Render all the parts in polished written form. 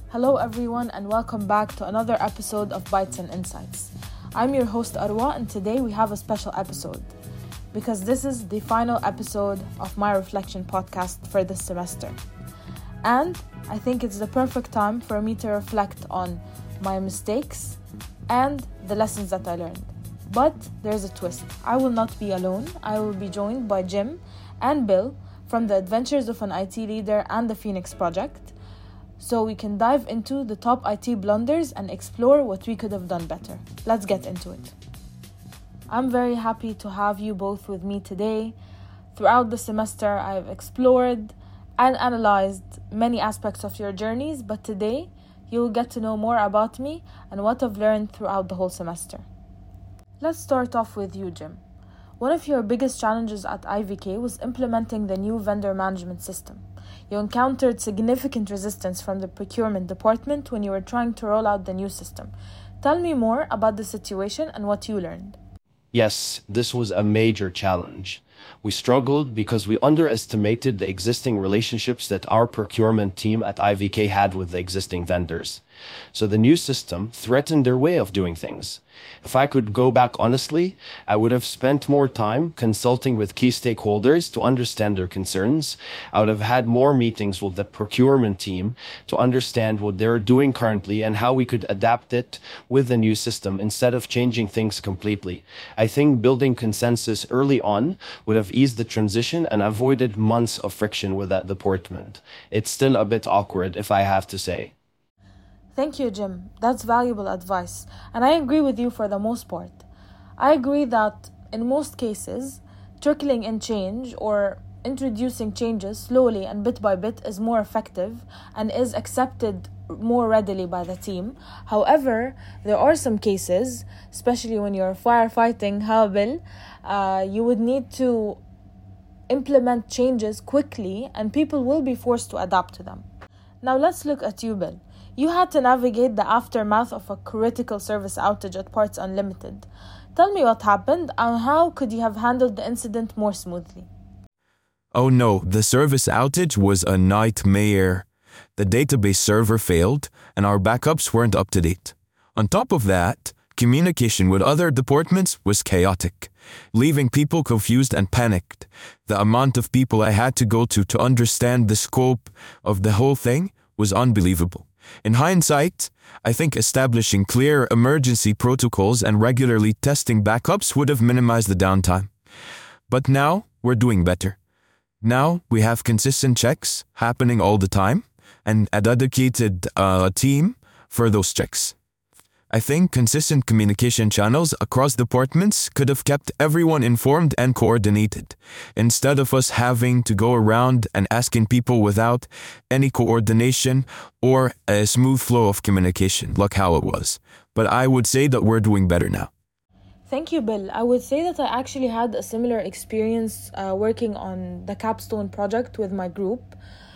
Hello everyone and welcome back to another episode of Bites and Insights. I'm your host Arwa and today we have a special episode because this is the final episode of my reflection podcast for this semester. And I think it's the perfect time for me to reflect on my mistakes and the lessons that I learned. But there's a twist. I will not be alone. I will be joined by Jim and Bill from the Adventures of an IT Leader and the Phoenix Project, so we can dive into the top IT blunders and explore what we could have done better. Let's get into it. I'm very happy to have you both with me today. Throughout the semester, I've explored and analyzed many aspects of your journeys, but today you will get to know more about me and what I've learned throughout the whole semester. Let's start off with you, Jim. One of your biggest challenges at IVK was implementing the new vendor management system. You encountered significant resistance from the procurement department when you were trying to roll out the new system. Tell me more about the situation and what you learned. Yes, this was a major challenge. We struggled because we underestimated the existing relationships that our procurement team at IVK had with the existing vendors. So the new system threatened their way of doing things. If I could go back honestly, I would have spent more time consulting with key stakeholders to understand their concerns. I would have had more meetings with the procurement team to understand what they're doing currently and how we could adapt it with the new system instead of changing things completely. I think building consensus early on would have eased the transition and avoided months of friction with that department. It's still a bit awkward, if I have to say. Thank you, Jim. That's valuable advice, and I agree with you for the most part. I agree that in most cases, trickling in change or introducing changes slowly and bit by bit is more effective and is accepted more readily by the team. However, there are some cases, especially when you're firefighting, Bill, you would need to implement changes quickly and people will be forced to adapt to them. Now let's look at you, Bill. You had to navigate the aftermath of a critical service outage at Parts Unlimited. Tell me what happened and how could you have handled the incident more smoothly? Oh no, the service outage was a nightmare. The database server failed and our backups weren't up to date. On top of that, communication with other departments was chaotic, leaving people confused and panicked. The amount of people I had to go to understand the scope of the whole thing was unbelievable. In hindsight, I think establishing clear emergency protocols and regularly testing backups would have minimized the downtime. But now, we're doing better. Now, we have consistent checks happening all the time and a dedicated team for those checks. I think consistent communication channels across departments could have kept everyone informed and coordinated, instead of us having to go around and asking people without any coordination or a smooth flow of communication, like how it was. But I would say that we're doing better now. Thank you, Bill. I would say that I actually had a similar experience working on the Capstone project with my group.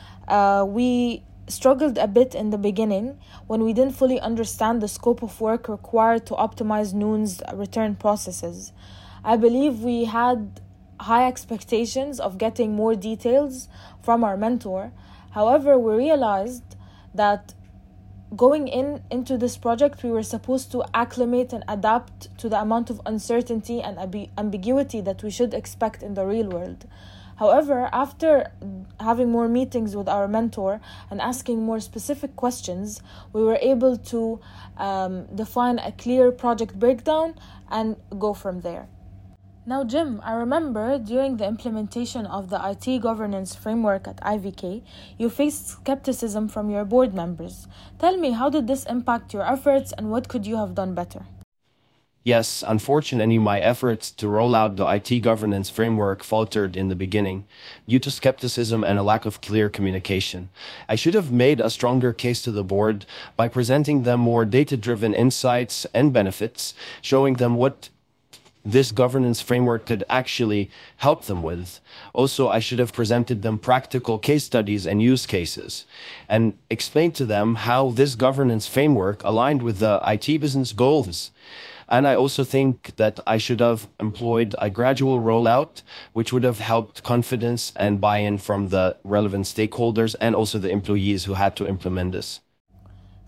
We struggled a bit in the beginning when we didn't fully understand the scope of work required to optimize Noon's return processes. I believe we had high expectations of getting more details from our mentor. However, we realized that going into this project, we were supposed to acclimate and adapt to the amount of uncertainty and ambiguity that we should expect in the real world. However, after having more meetings with our mentor and asking more specific questions, we were able to define a clear project breakdown and go from there. Now, Jim, I remember during the implementation of the IT governance framework at IVK, you faced skepticism from your board members. Tell me, how did this impact your efforts and what could you have done better? Yes, unfortunately, my efforts to roll out the IT governance framework faltered in the beginning due to skepticism and a lack of clear communication. I should have made a stronger case to the board by presenting them more data-driven insights and benefits, showing them what this governance framework could actually help them with. Also, I should have presented them practical case studies and use cases and explained to them how this governance framework aligned with the IT business goals. And I also think that I should have employed a gradual rollout, which would have helped confidence and buy-in from the relevant stakeholders and also the employees who had to implement this.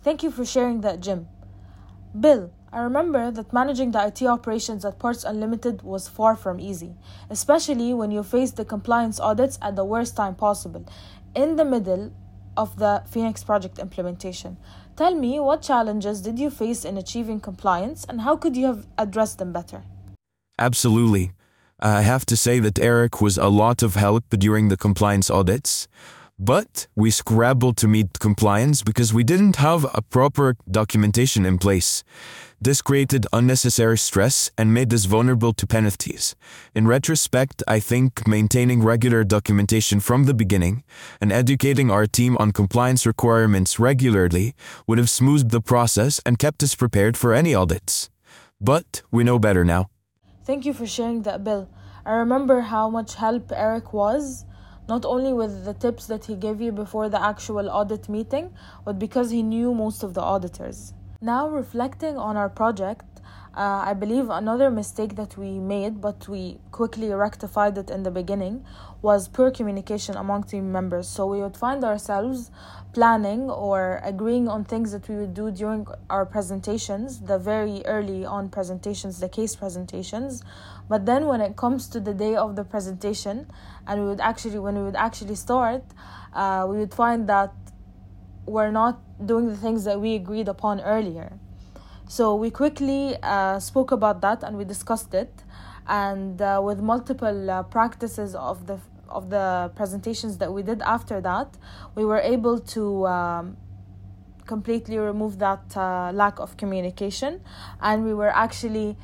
Thank you for sharing that, Jim. Bill, I remember that managing the IT operations at Parts Unlimited was far from easy, especially when you faced the compliance audits at the worst time possible, in the middle of the Phoenix project implementation. Tell me, what challenges did you face in achieving compliance and how could you have addressed them better? Absolutely. I have to say that Eric was a lot of help during the compliance audits, but we scrabbled to meet compliance because we didn't have a proper documentation in place. This created unnecessary stress and made us vulnerable to penalties. In retrospect, I think maintaining regular documentation from the beginning and educating our team on compliance requirements regularly would have smoothed the process and kept us prepared for any audits. But we know better now. Thank you for sharing that, Bill. I remember how much help Eric was, not only with the tips that he gave you before the actual audit meeting, but because he knew most of the auditors. Now, reflecting on our project, I believe another mistake that we made, but we quickly rectified it in the beginning, was poor communication among team members. So we would find ourselves planning or agreeing on things that we would do during our presentations, the very early on presentations, the case presentations. But then when it comes to the day of the presentation, and when we would actually start, we would find that we're not doing the things that we agreed upon earlier. So we quickly spoke about that and we discussed it. And with multiple practices of the presentations that we did after that, we were able to completely remove that lack of communication. And we were actually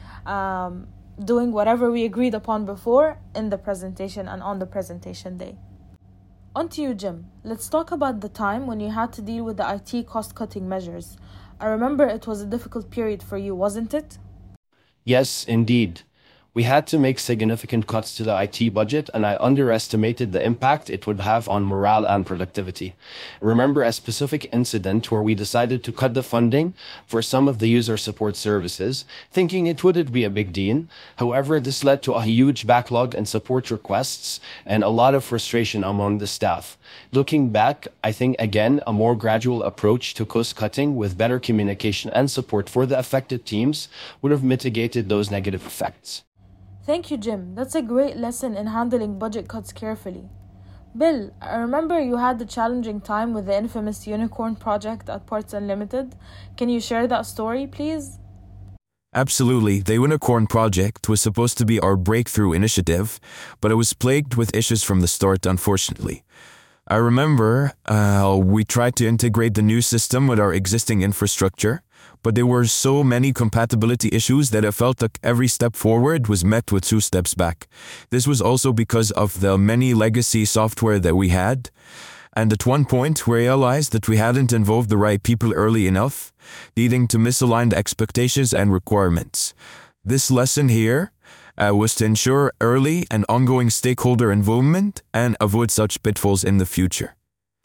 doing whatever we agreed upon before in the presentation and on the presentation day. On to you, Jim. Let's talk about the time when you had to deal with the IT cost-cutting measures. I remember it was a difficult period for you, wasn't it? Yes, indeed. We had to make significant cuts to the IT budget, and I underestimated the impact it would have on morale and productivity. Remember a specific incident where we decided to cut the funding for some of the user support services, thinking it wouldn't be a big deal. However, this led to a huge backlog in support requests and a lot of frustration among the staff. Looking back, I think again, a more gradual approach to cost cutting with better communication and support for the affected teams would have mitigated those negative effects. Thank you, Jim. That's a great lesson in handling budget cuts carefully. Bill, I remember you had a challenging time with the infamous Unicorn project at Parts Unlimited. Can you share that story, please? Absolutely. The Unicorn project was supposed to be our breakthrough initiative, but it was plagued with issues from the start, unfortunately. I remember we tried to integrate the new system with our existing infrastructure, but there were so many compatibility issues that it felt like every step forward was met with 2 steps back. This was also because of the many legacy software that we had, and at one point we realized that we hadn't involved the right people early enough, leading to misaligned expectations and requirements. This lesson here was to ensure early and ongoing stakeholder involvement and avoid such pitfalls in the future.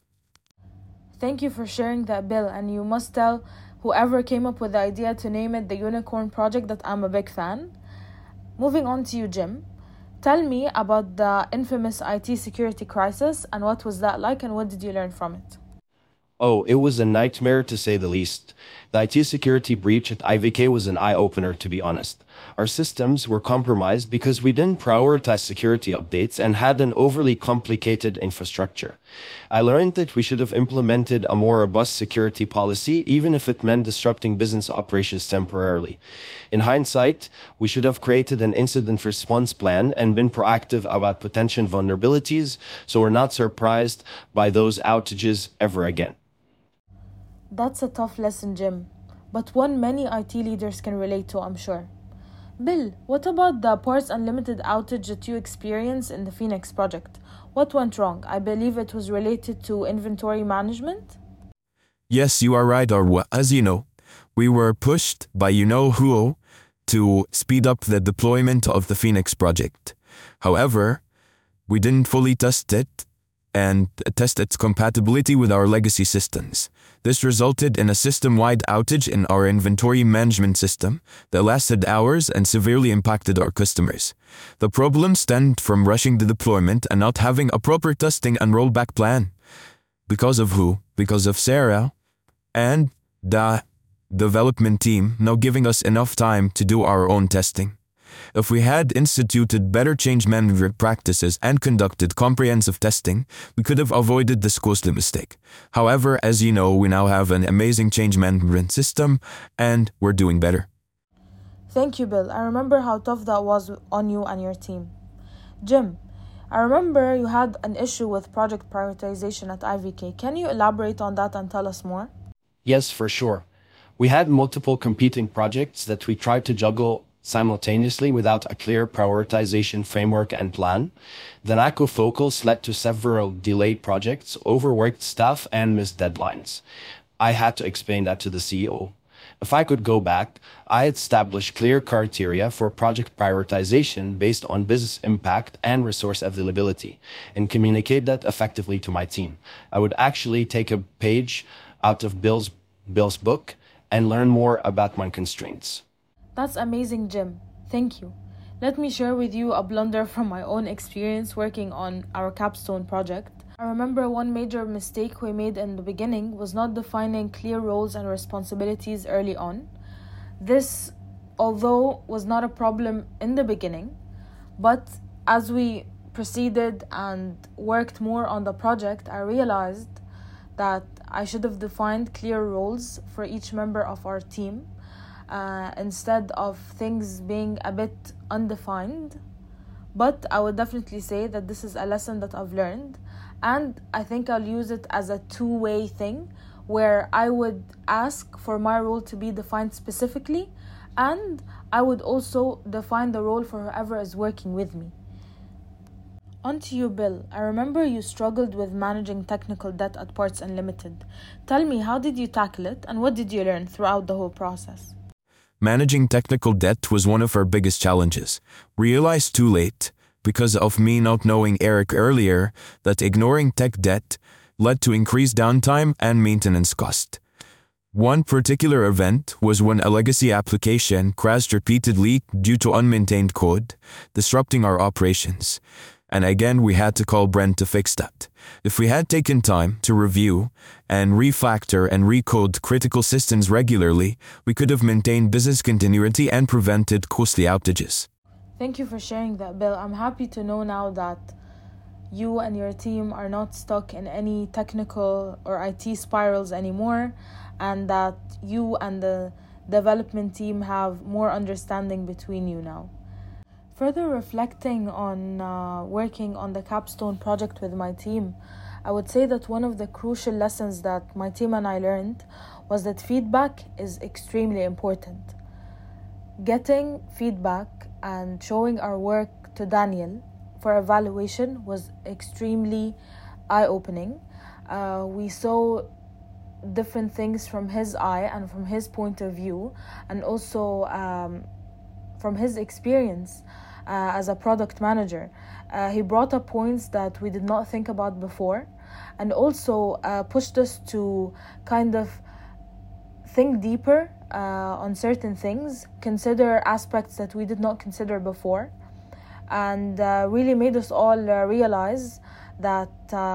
Thank you for sharing that, Bill, and you must tell whoever came up with the idea to name it the Unicorn Project that I'm a big fan. Moving on to you, Jim. Tell me about the infamous IT security crisis and what was that like and what did you learn from it? Oh, it was a nightmare to say the least. The IT security breach at IVK was an eye-opener, to be honest. Our systems were compromised because we didn't prioritize security updates and had an overly complicated infrastructure. I learned that we should have implemented a more robust security policy, even if it meant disrupting business operations temporarily. In hindsight, we should have created an incident response plan and been proactive about potential vulnerabilities, so we're not surprised by those outages ever again. That's a tough lesson, Jim, but one many IT leaders can relate to, I'm sure. Bill, what about the Parts Unlimited outage that you experienced in the Phoenix project? What went wrong? I believe it was related to inventory management? Yes, you are right, Arwa. As you know, we were pushed by you-know-who to speed up the deployment of the Phoenix project. However, we didn't fully test it and test its compatibility with our legacy systems. This resulted in a system-wide outage in our inventory management system that lasted hours and severely impacted our customers. The problem stemmed from rushing the deployment and not having a proper testing and rollback plan. Because of who? Because of Sarah and The development team not giving us enough time to do our own testing. If we had instituted better change management practices and conducted comprehensive testing, we could have avoided this costly mistake. However, as you know, we now have an amazing change management system and we're doing better. Thank you, Bill. I remember how tough that was on you and your team. Jim, I remember you had an issue with project prioritization at IVK. Can you elaborate on that and tell us more? Yes, for sure. We had multiple competing projects that we tried to juggle simultaneously without a clear prioritization framework and plan. The lack of focus led to several delayed projects, overworked staff, and missed deadlines. I had to explain that to the CEO. If I could go back, I established clear criteria for project prioritization based on business impact and resource availability, and communicate that effectively to my team. I would actually take a page out of Bill's book and learn more about my constraints. That's amazing, Jim. Thank you. Let me share with you a blunder from my own experience working on our capstone project. I remember one major mistake we made in the beginning was not defining clear roles and responsibilities early on. This, although, was not a problem in the beginning, but as we proceeded and worked more on the project, I realized that I should have defined clear roles for each member of our team. Instead of things being a bit undefined. But I would definitely say that this is a lesson that I've learned, and I think I'll use it as a two-way thing where I would ask for my role to be defined specifically, and I would also define the role for whoever is working with me. On to you, Bill. I remember you struggled with managing technical debt at Parts Unlimited. Tell me, how did you tackle it, and what did you learn throughout the whole process? Managing technical debt was one of our biggest challenges. Realized too late, because of me not knowing Eric earlier, that ignoring tech debt led to increased downtime and maintenance cost. One particular event was when a legacy application crashed repeatedly due to unmaintained code, disrupting our operations. And again, we had to call Brent to fix that. If we had taken time to review and refactor and recode critical systems regularly, we could have maintained business continuity and prevented costly outages. Thank you for sharing that, Bill. I'm happy to know now that you and your team are not stuck in any technical or IT spirals anymore, and that you and the development team have more understanding between you now. Further reflecting on working on the capstone project with my team, I would say that one of the crucial lessons that my team and I learned was that feedback is extremely important. Getting feedback and showing our work to Daniel for evaluation was extremely eye-opening. We saw different things from his eye and from his point of view, and also from his experience as a product manager. He brought up points that we did not think about before, and also pushed us to kind of think deeper on certain things, consider aspects that we did not consider before, and really made us all realize that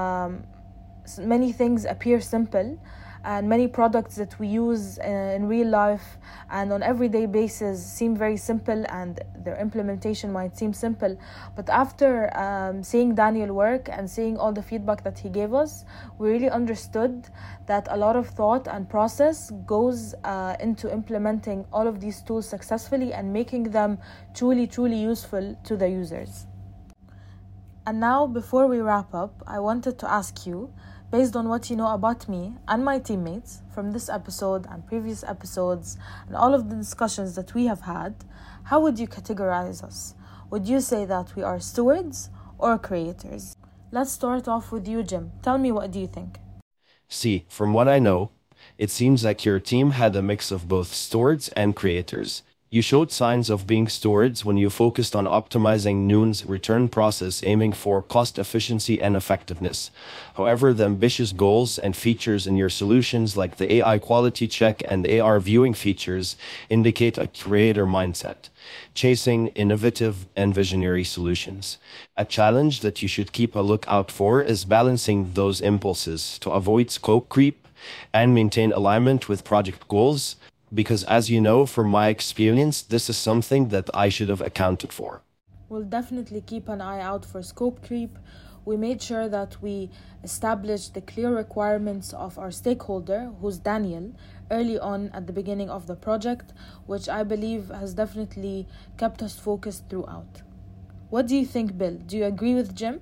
many things appear simple, and many products that we use in real life and on everyday basis seem very simple, and their implementation might seem simple. But after seeing Daniel work and seeing all the feedback that he gave us, we really understood that a lot of thought and process goes into implementing all of these tools successfully and making them truly useful to the users. And now, before we wrap up, I wanted to ask you, based on what you know about me and my teammates from this episode and previous episodes and all of the discussions that we have had, how would you categorize us? Would you say that we are stewards or creators? Let's start off with you, Jim. Tell me, what do you think? See, from what I know, it seems like your team had a mix of both stewards and creators. You showed signs of being stewards when you focused on optimizing Noon's return process, aiming for cost efficiency and effectiveness. However, the ambitious goals and features in your solutions, like the AI quality check and AR viewing features, indicate a creator mindset, chasing innovative and visionary solutions. A challenge that you should keep a lookout for is balancing those impulses to avoid scope creep and maintain alignment with project goals. Because as you know, from my experience, this is something that I should have accounted for. We'll definitely keep an eye out for scope creep. We made sure that we established the clear requirements of our stakeholder, who's Daniel, early on at the beginning of the project, which I believe has definitely kept us focused throughout. What do you think, Bill? Do you agree with Jim?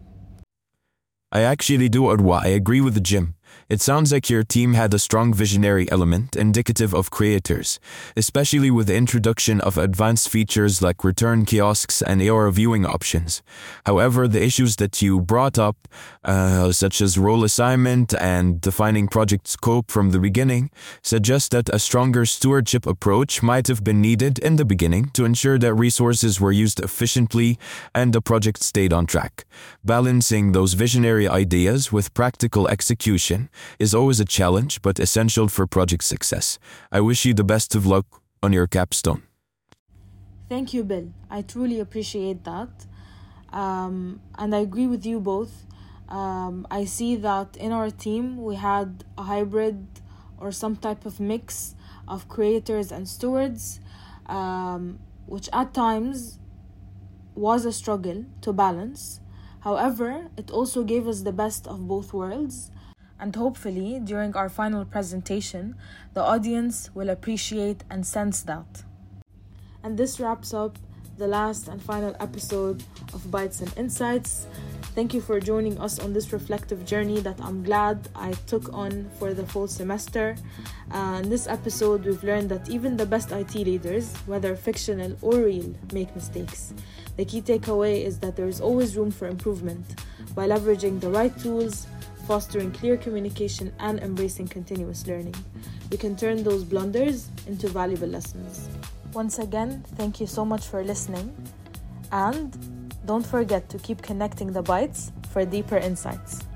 I actually do, Arwa. I agree with Jim. It sounds like your team had a strong visionary element indicative of creators, especially with the introduction of advanced features like return kiosks and AR viewing options. However, the issues that you brought up, such as role assignment and defining project scope from the beginning, suggest that a stronger stewardship approach might have been needed in the beginning to ensure that resources were used efficiently and the project stayed on track. Balancing those visionary ideas with practical execution is always a challenge, but essential for project success. I wish you the best of luck on your capstone. Thank you, Bill. I truly appreciate that. And I agree with you both. I see that in our team, we had a hybrid or some type of mix of creators and stewards, which at times was a struggle to balance. However, it also gave us the best of both worlds. And hopefully, during our final presentation, the audience will appreciate and sense that. And this wraps up the last and final episode of Bites and Insights. Thank you for joining us on this reflective journey that I'm glad I took on for the full semester. In this episode, we've learned that even the best IT leaders, whether fictional or real, make mistakes. The key takeaway is that there is always room for improvement by leveraging the right tools, fostering clear communication, and embracing continuous learning. We can turn those blunders into valuable lessons. Once again, thank you so much for listening. And don't forget to keep connecting the bites for deeper insights.